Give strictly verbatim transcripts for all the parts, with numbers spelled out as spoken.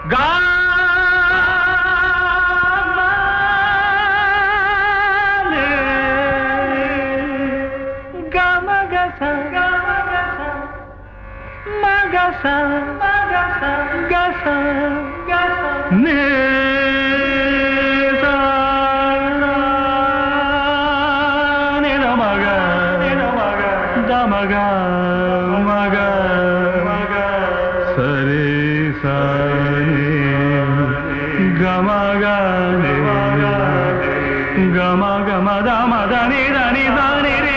Magasa, magasa, gasa, gasa, ne sa la, ne na maga, ne na maga, da maga, maga, maga, sare sa ne, ga maga ne, ga maga ma da ma da ni da ni da ni re.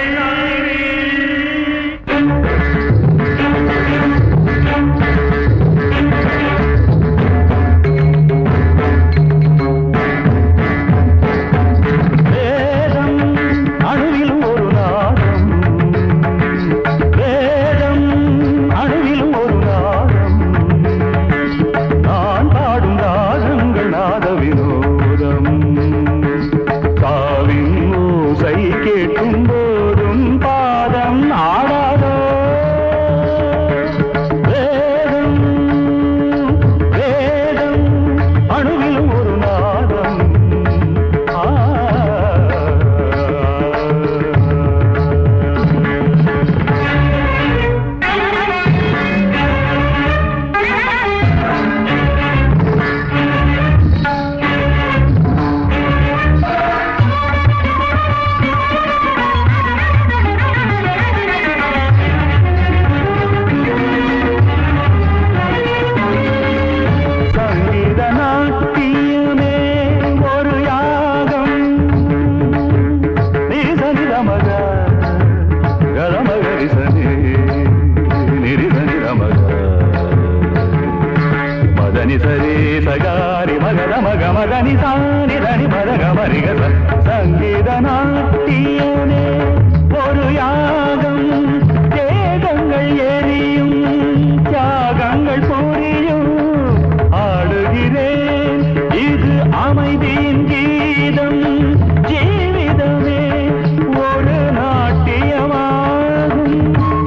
சங்கீத நாட்டியமே ஒரு யாகம் தேகங்கள் எரியும் தியாகங்கள் புரியும் ஆடுகிறேன் இது அமைதியின் கீதம் ஜீவிதமே ஒரு நாட்டியமாகும்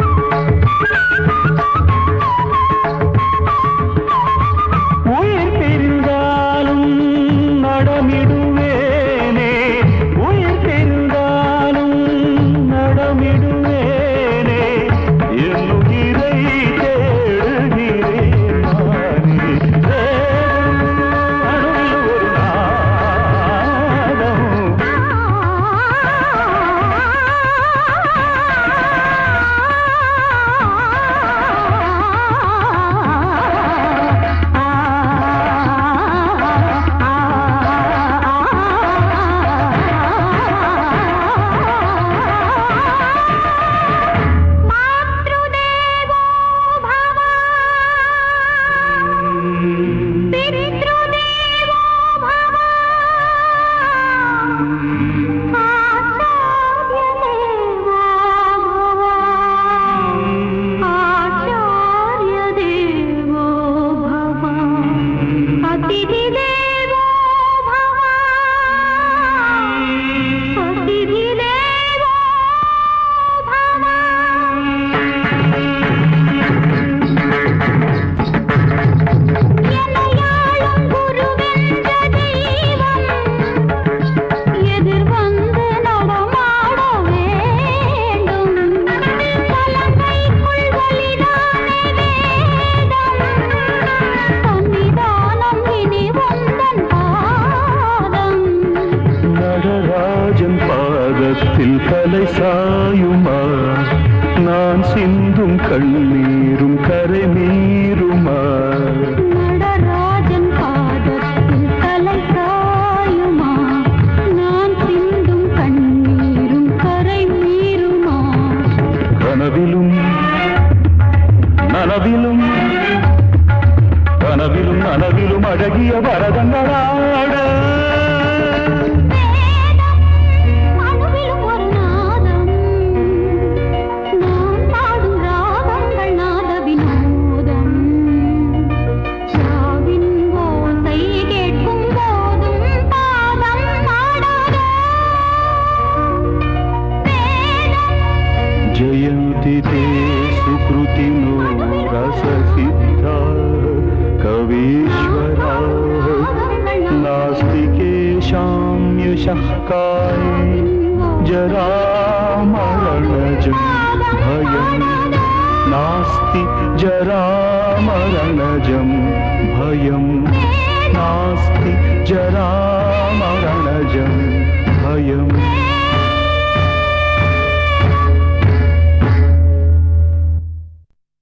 உயிர் பிரிந்தாலும் நடமிடுவேனே உயிர் பிரிந்தாலும் நடமிடுவேனே என் உயிரை தேடுகிறேன் நானே அணுவில் ஒரு நாதம் கலை சாயுமா நான் சிந்தும் கண்ணீரும் கரை மீறுமா நடராஜன் பாதத்தில் கலை சாயுமா நான் சிந்தும் கண்ணீரும் கரை மீறுமா கனவிலும் நனவிலும் கனவிலும் நனவிலும் அழகிய பரதங்களாட जयन्ति देश सुकृतिनो रससिद्धा कवीश्वरा नास्ति केषां यशः काये जरामरणजं भयम् नास्ति जरामरणजं भयम् नास्ति जरामरणजं भयम्